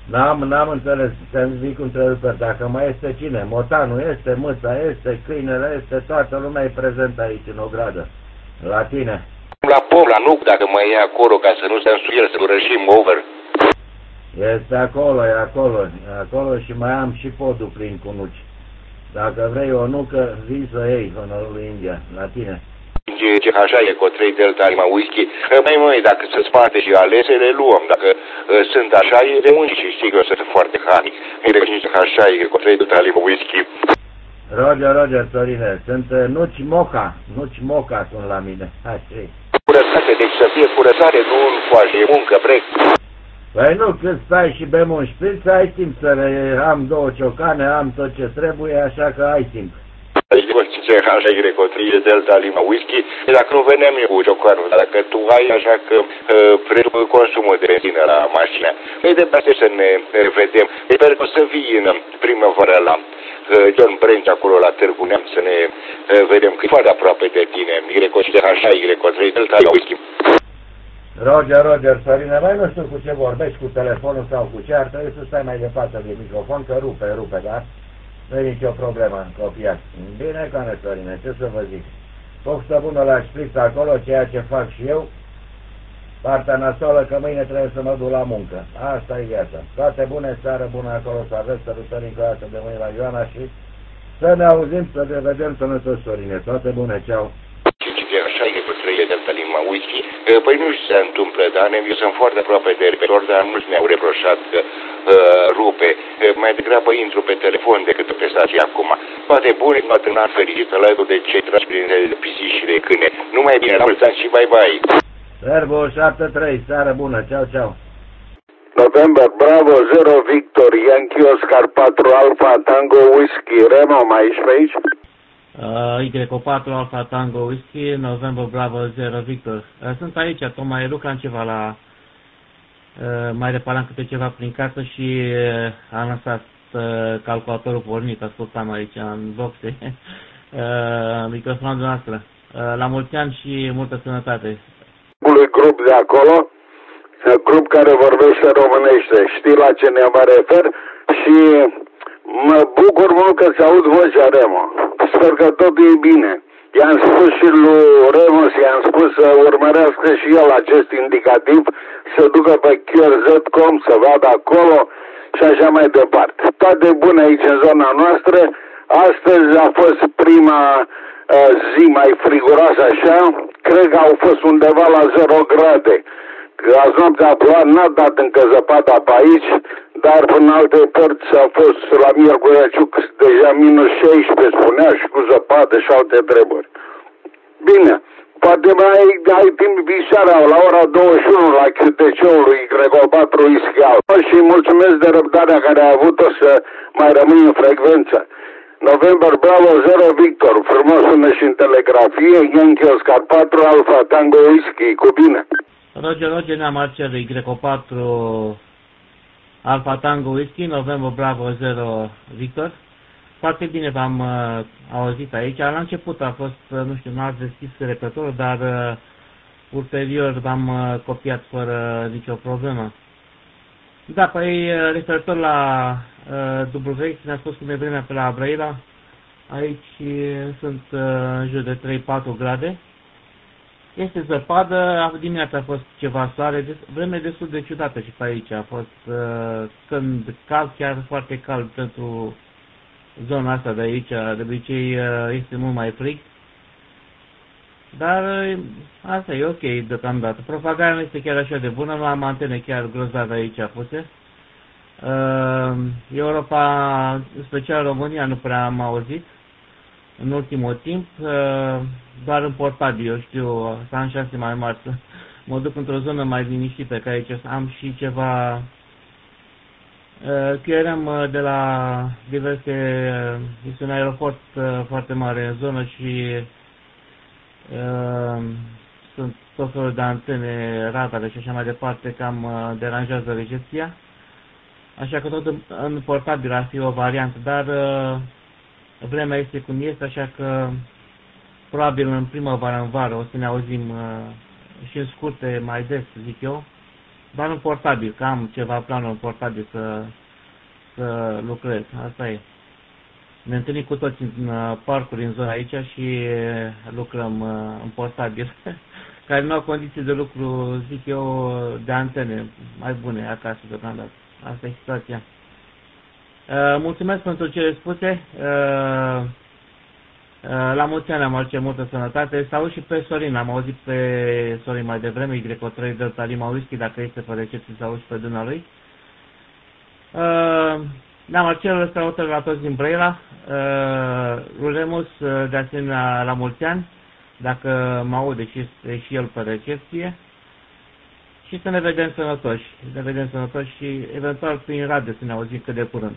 N-am înțeles, să-mi zic întreruperi, dacă mai este cine? Motanul este, Mâța este, câinele este, toată lumea e prezentă aici în ogradă. La tine. La pom, la nuc, dacă mai e acolo, ca să nu stea în suier, să nu rășim over. Este acolo, e acolo și mai am și podul plin cu nuci. Dacă vrei o nucă, vii să iei, honorul India, la tine. Așa e, cu 3 Delta Lima Whisky. Măi, dacă se spate și alese, le luăm. Dacă sunt așa, e de munci și știi că o să fie foarte hanic. Așa e, cu 3 Delta Lima Whisky. Roger, Sorine, sunt nuci moca sunt la mine. Hai, știi. Curățate, deci să fie curățare, nu în foaje, e muncă, break. Păi nu, când stai și bem un șpriț, ai timp să am 2 ciocane, am tot ce trebuie, așa că ai timp. Așa e recotrie Delta Lima Whisky, dacă nu venem eu cu ciocanul, dacă tu ai, așa că prețul consumul de benzină la mașină. Mai departe să ne vedem. Sper că o să vii în primăvară la John Branch, acolo la Târgu Neamț, să ne vedem cât foarte aproape de tine. Așa e recotrie Delta Lima Whisky. Roger, Sorine, mai nu știu cu ce vorbești, cu telefonul sau cu ce, ar trebui să stai mai departe de microfon, că rupe, da? Nu e nicio problemă, copiat. Bine, cane, Sorine, ce să vă zic? Poftă bună la șpriț acolo, ceea ce fac și eu. Partea nasoală că mâine trebuie să mă duc la muncă. Asta e viața. Toate bune, seară bună acolo, să aveți sărutări încă o dată de mâine la Ioana și să ne auzim, să ne vedem sănătos, Sorine. Toate bune, ceau. Așa e cu 3 Delta Lima Whisky. Păi nu se întâmplă, dar eu sunt foarte aproape de repelor, dar mulți mi-au reproșat că rupe. Mai degrabă intru pe telefon decât pe stație acum. Toate bune, toate în an fericit, alături de cei tragi prin pisici și de câine. Numai bine, la mulți ani și bye-bye. Servo 7-3, seară bună, ceau. November Bravo 0 Victor Yankee Oscar 4 Alpha Tango Whisky Remo, mai ești pe aici? Y4 Alpha Tango Whisky, November Bravo 0 Victor. Sunt aici, tocmai lucram ceva la... mai reparam câte ceva prin casă și am lăsat calculatorul pornit, ascultam aici în boxe, microfonul noastră. La mulți ani și multă sănătate. Grup de acolo, grup care vorbește românește, știi la ce ne mă refer și mă bucur mult că se aud vocea Remo. Sper că totul e bine. I-am spus și lui Remus, i-am spus să urmărească și el acest indicativ, să ducă pe QRZ.com, să vadă acolo și așa mai departe. Toate bune aici în zona noastră. Astăzi a fost prima zi mai friguroasă așa, cred că au fost undeva la 0 grade. Azi noaptea a plouat, n-a dat încă zăpada pe aici, dar până alte părți a fost la Miercurea Ciuc deja minus 16, spunea, și cu zăpadă și alte treburi. Bine, poate mai ai timp seara la ora 21 la QTC-ul lui Gregor 4 Ischial. Și mulțumesc de răbdarea care a avut-o să mai rămâi în frecvență. November Bravo 0 Victor, frumos sună și în telegrafie, Yankee Oscar 4 Alpha Tango Whisky, cu bine. Roger, ne-am Marcel, Y4 Alpha Tango Whisky, November Bravo 0 Victor. Foarte bine v-am auzit aici. La început a fost, nu știu, n-ați deschis repetatorul, dar ulterior v-am copiat fără nicio problemă. Da, păi referitor la WX, ne-a spus cum e vremea pe la Brăila. Aici sunt în jur de 3-4 grade. Este zăpadă, dimineața a fost ceva soare, vreme destul de ciudată și pe aici. A fost când cald, chiar foarte cald pentru zona asta de aici. De obicei este mult mai frig. Dar asta e ok deocamdată. Propagarea nu este chiar așa de bună, nu am antene chiar grozave aici puse. Europa, în special România, nu prea am auzit în ultimul timp, doar în portabil, eu știu, să am șanse mai mari să mă duc într-o zonă mai liniștită, că aici am și ceva QRM de la diverse, este un aeroport foarte mare în zonă și sunt tot felul de antene, radare și așa mai departe, cam deranjează recepția. Așa că tot în portabil ar fi o variantă, dar vremea este cum este, așa că probabil în primăvară, în vară, o să ne auzim și în scurte mai des, zic eu. dar în portabil, că am ceva planuri în portabil să lucrez. Asta e. Ne întâlnim cu toți în parcuri în zona aici și lucrăm în portabil, care nu au condiții de lucru, zic eu, de antene mai bune acasă deocamdată. Asta e situația. Mulțumesc pentru cele spuse. La mulți ani am auzit multă sănătate. Să auzi și pe Sorin. Am auzit pe Sorin mai devreme, Y3 Delta Lima Whisky, dacă este pe recepție să auzi pe dumnealui. Da, Marcel, salutări la toți din Brăila. Remus, de asemenea, la mulți ani, dacă mă aude și este și el pe recepție. Și să ne vedem sănătoși. Ne vedem sănătoși și eventual prin radio să ne auzim cât de curând.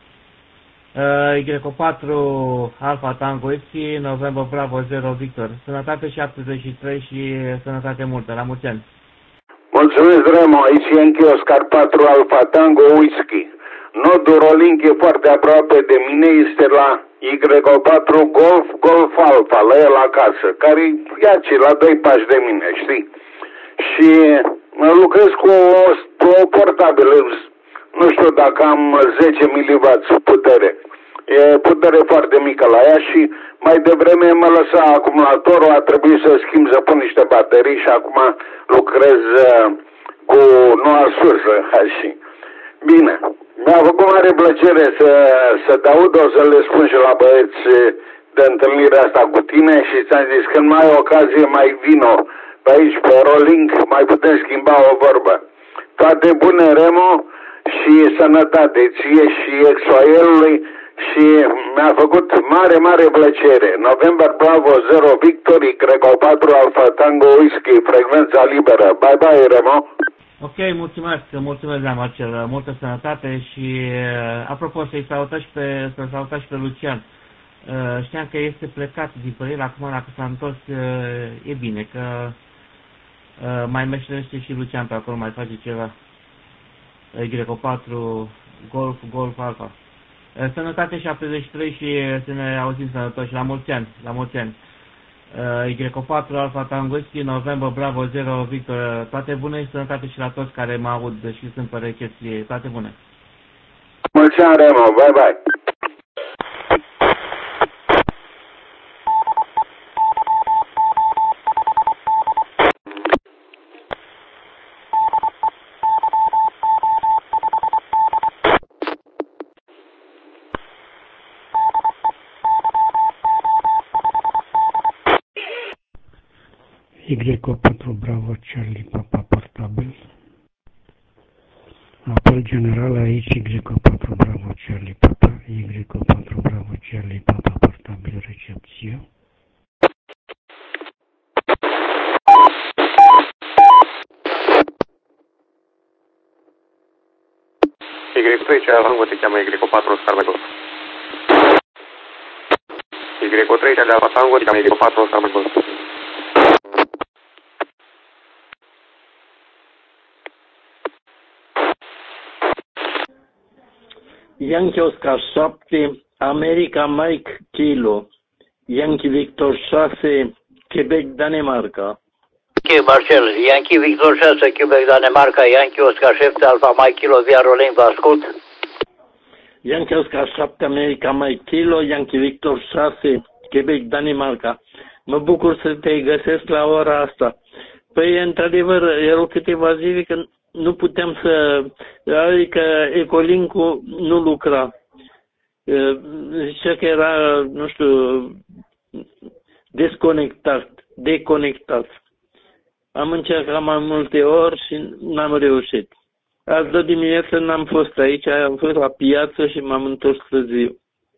Y4 Alpha Tango Whisky, November Bravo 0 Victor. Sănătate 73 și sănătate multă. La mulți ani. Mulțumesc, Remo. Aici e Yankee Oscar 4 Alpha Tango Whisky. Nodul Rolling e foarte aproape de mine, este la Y4 Golf Alpha, la el acasă, care e aici, la 2 pași de mine, știi? Și lucrez cu o portabilă, nu știu dacă am 10 mW putere. E putere foarte mică la ea și mai devreme mă lăsa acumulatorul, a trebuit să schimb, să pun niște baterii și acum lucrez cu noua sursă. Și bine, mi-a făcut mare plăcere să te aud, o să le spun și la băieți de întâlnirea asta cu tine și ți-am zis, când mai ai ocazie, mai vino pe aici, pe Rolling, mai putem schimba o vorbă. Toate bune, Remo, și sănătate ție și Exoelului și mi-a făcut mare plăcere. November Bravo 0 Victor, Y4 Alpha Tango Whisky, frecvența liberă. Bye bye, Remo. Ok, mulțumesc, da, Marcel, multă sănătate și apropo să-l salutați pe Lucian. Știam că este plecat din Părere, acum dacă s-a întors e bine, că mai meșterește și Lucian pe acolo, mai face ceva. Y4 Golf Alpha. Sănătate 73 și să ne auzim sănătoși. La mulți ani. Y4 Alpha Tango Whisky, November Bravo 0 Victor. Toate bune și sănătate și la toți care mă aud și sunt pe recepție. Toate bune. Mulți ani, Remo. Bye bye. Y4 Bravo Charlie Papa portabil. Apel general aici Y4 Bravo Charlie Papa, Y4 Bravo Charlie Papa portabil recepție. Y3 Alpha te cheamă Y4 Oscar Mike Golf. Y3 Alpha Tango te cheamă Y4 Oscar Mike Golf. Yankee Oscar 7, America Mike Kilo, Yankee Victor 6, Quebec, Danemarca. Ok, Marcel, Yankee Victor 6, Quebec, Danemarca, Yankee Oscar 7, Alpha Mike Kilo, via Rolling, vă ascult. Yankee Oscar 7, America Mike Kilo, Yankee Victor 6, Quebec, Danemarca. Mă bucur să te găsesc la ora asta. Păi, într-adevăr, erau câteva zile că nu puteam adică Ecolink-ul nu lucra. Zicea că era, nu știu, deconectat. Am încercat mai multe ori și n-am reușit. Azi de dimineață n-am fost aici, am fost la piață și m-am întors târziu.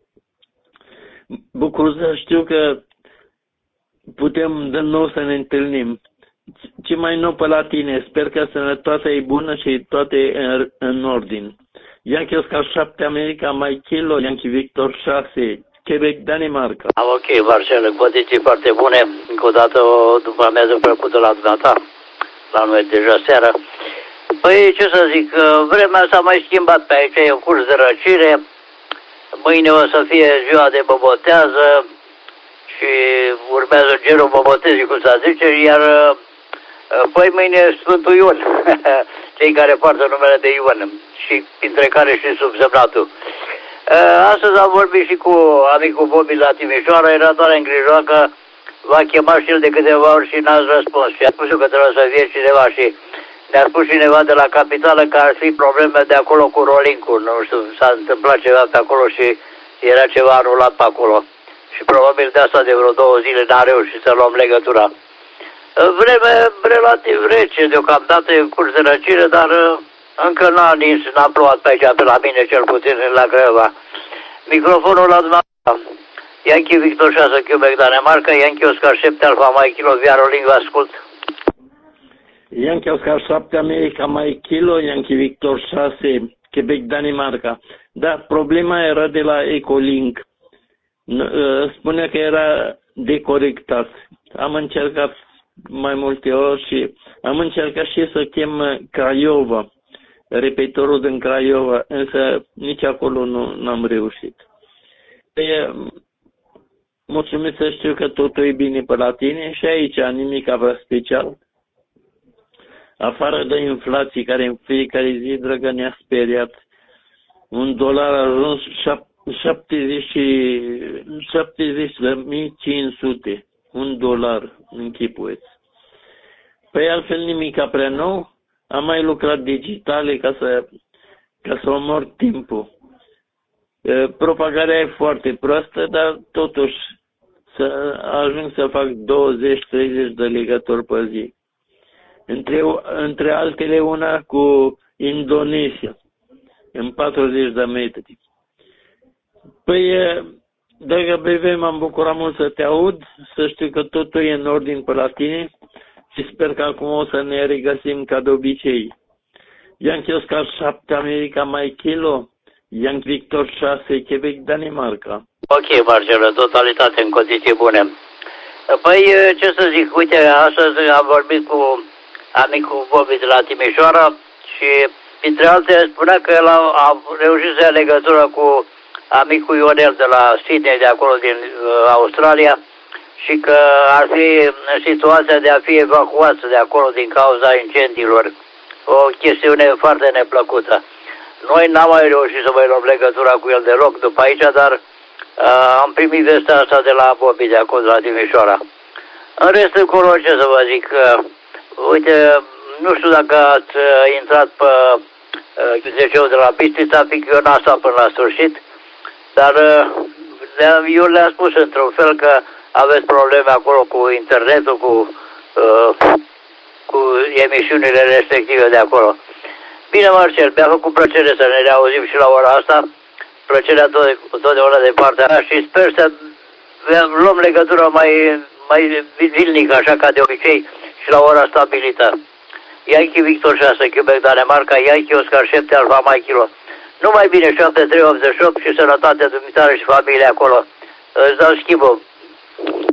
Bucur să știu că putem de nou să ne întâlnim. Ce mai nou pe la tine, sper că sănătatea e bună și toate în ordine. Yankee Oscar 7, America, Mike Kilo, Yankee Victor 6, Quebec, Danemarca. Ok, Marcel, condiții foarte bune. Încă o dată după amiază plăcută la dumneata. La noi deja seara. Păi, ce să zic, vremea s-a mai schimbat pe aici, e în curs de răcire. Mâine o să fie ziua de bobotează și urmează gerul bobotezii, cum să zice, iar păi mâine e Sfântul Ion. cei care poartă numele de Ion și printre care și subsemnatul. Astăzi am vorbit și cu amicul Bobby la Timișoara, era doar îngrijorat că v-a chemat și el de câteva ori și n-ați răspuns. Și a spus eu că trebuie să fie cineva și ne-a spus cineva de la capitală că ar fi probleme de acolo cu Rolinku. Nu știu, s-a întâmplat ceva pe acolo și era ceva anulat pe acolo. Și probabil de asta de vreo 2 zile n-a reușit să luăm legătura. Vreme relativ rece, deocamdată e în curs de răcire, dar încă n-a plouat pe aici, pe la mine cel puțin, la Craiova. Microfonul la dumneavoastră. Yankee Victor 6, Quebec, Danemarca, Yankee Oscar 7, Alfa Mike Kilo, Via Rolling, vă ascult. Yankee Oscar 7, America Mike Kilo, Yankee Victor 6, Quebec, Danemarca. Da, problema era de la Ecolink. Spunea că era decorectat. Am încercat mai multe ori și am încercat și să chem Craiova, repetorul din Craiova, însă nici acolo nu am reușit. Mulțumesc să știu că totul e bine pe la tine și aici nimic avea special. Afară de inflație care în fiecare zi, dragă, ne-a speriat. $1 a ajuns 70.500. $1, închipuiți. Păi altfel nimic prea nou. Am mai lucrat digitale ca să omor timpul. Propagarea e foarte proastă, dar totuși să ajung să fac 20-30 de legături pe zi. Între altele una cu Indonesia, în 40 de metri. Păi, dragă BV, m-am bucurat mult să te aud, să știu că totul e în ordine pe la tine și sper că acum o să ne regăsim ca de obicei. Yankee Oscar 7, America Mike Kilo, Yankee Victor 6, Quebec, Danemarca. Ok, Marcelo, totalitate în condiții bune. Păi, ce să zic, uite, astăzi am vorbit cu amicul Bobby de la Timișoara și, printre altele, spunea că el a reușit să ia legătură cu amicul Ionel de la Sydney, de acolo din Australia, și că ar fi în situația de a fi evacuați de acolo din cauza incendiilor. O chestiune foarte neplăcută. Noi n-am mai reușit să mai luăm legătura cu el deloc după aici, dar am primit vestea asta de la Bobby de acolo, de la Timișoara. În rest, încolo, ce să vă zic, uite, nu știu dacă ați intrat pe ziceul de la Bistrița, fiindcă eu n-am stat până la sfârșit, dar eu le-am spus într-un fel că aveți probleme acolo cu internetul, cu emisiunile respective de acolo. Bine, Marcel, mi-a făcut plăcere să ne reauzim și la ora asta, plăcerea totdeauna de partea mea și sper să luăm legătura mai zilnic, așa ca de obicei, și la ora stabilită. Yankee Victor 6, Quebec, Danemarca, Yankee Oscar 7, Alfa Mike Kilo. Numai bine, 7388 și sănătate dumitare și familie acolo. Îți dau schimbul.